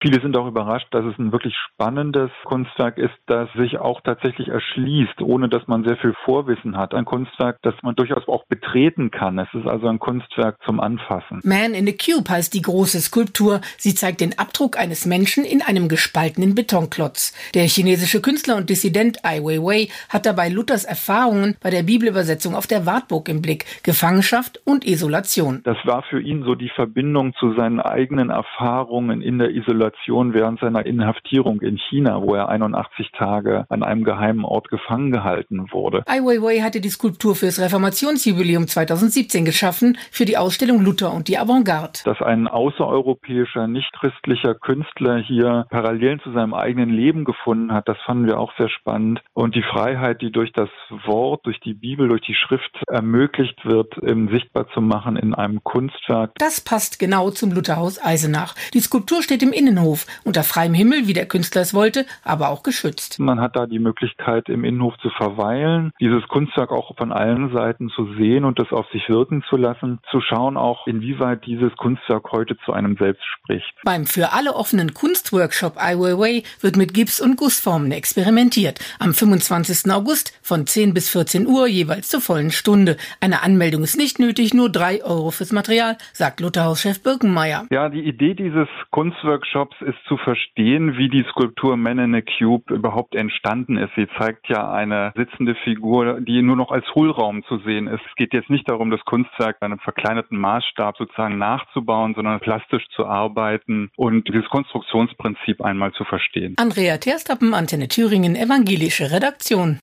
Viele sind auch überrascht, dass es ein wirklich spannendes Kunstwerk ist, das sich auch tatsächlich erschließt, ohne dass man sehr viel Vorwissen hat. Ein Kunstwerk, das man durchaus auch betreten kann. Es ist also ein Kunstwerk zum Anfassen. Man in a Cube heißt die große Skulptur. Sie zeigt den Abdruck eines Menschen in einem gespaltenen Betonklotz. Der chinesische Künstler und Dissident Ai Weiwei hat dabei Luthers Erfahrungen bei der Bibelübersetzung auf der Wartburg im Blick. Gefangenschaft und Isolation. Das war für ihn so die Verbindung zu seinen eigenen Erfahrungen in der Isolation während seiner Inhaftierung in China, wo er 81 Tage an einem geheimen Ort gefangen gehalten wurde. Ai Weiwei hatte die Skulptur fürs Reformationsjubiläum 2017 geschaffen, für die Ausstellung Luther und die Avantgarde. Dass ein außereuropäischer, nicht-christlicher Künstler hier Parallelen zu seinem eigenen Leben gefunden hat, das fanden wir auch sehr spannend. Und die Freiheit, die durch das Wort, durch die Bibel, durch die Schrift ermöglicht wird, sichtbar zu machen in einem Kunstwerk. Das passt genau zum Lutherhaus Eisenach. Die Skulptur steht im Innenhof, unter freiem Himmel, wie der Künstler es wollte, aber auch geschützt. Man hat da die Möglichkeit, im Innenhof zu verweilen, dieses Kunstwerk auch von allen Seiten zu sehen und es auf sich wirken zu lassen, zu schauen auch, inwieweit dieses Kunstwerk heute zu einem selbst spricht. Beim für alle offenen Kunstworkshop Ai Weiwei wird mit Gips- und Gussformen experimentiert. Am 25. August von 10 bis 14 Uhr, jeweils zur vollen Stunde. Eine Anmeldung ist nicht nötig, nur 3 Euro fürs Material, sagt Lutherhauschef Birkenmeier. Ja, die Idee dieses Kunstworkshops ist zu verstehen, wie die Skulptur Man in a Cube überhaupt entstanden ist. Sie zeigt ja eine sitzende Figur, die nur noch als Hohlraum zu sehen ist. Es geht jetzt nicht darum, das Kunstwerk in einem verkleinerten Maßstab sozusagen nachzubauen, sondern plastisch zu arbeiten und dieses Konstruktionsprinzip einmal zu verstehen. Andrea Terstappen, Antenne Thüringen, evangelische Redaktion.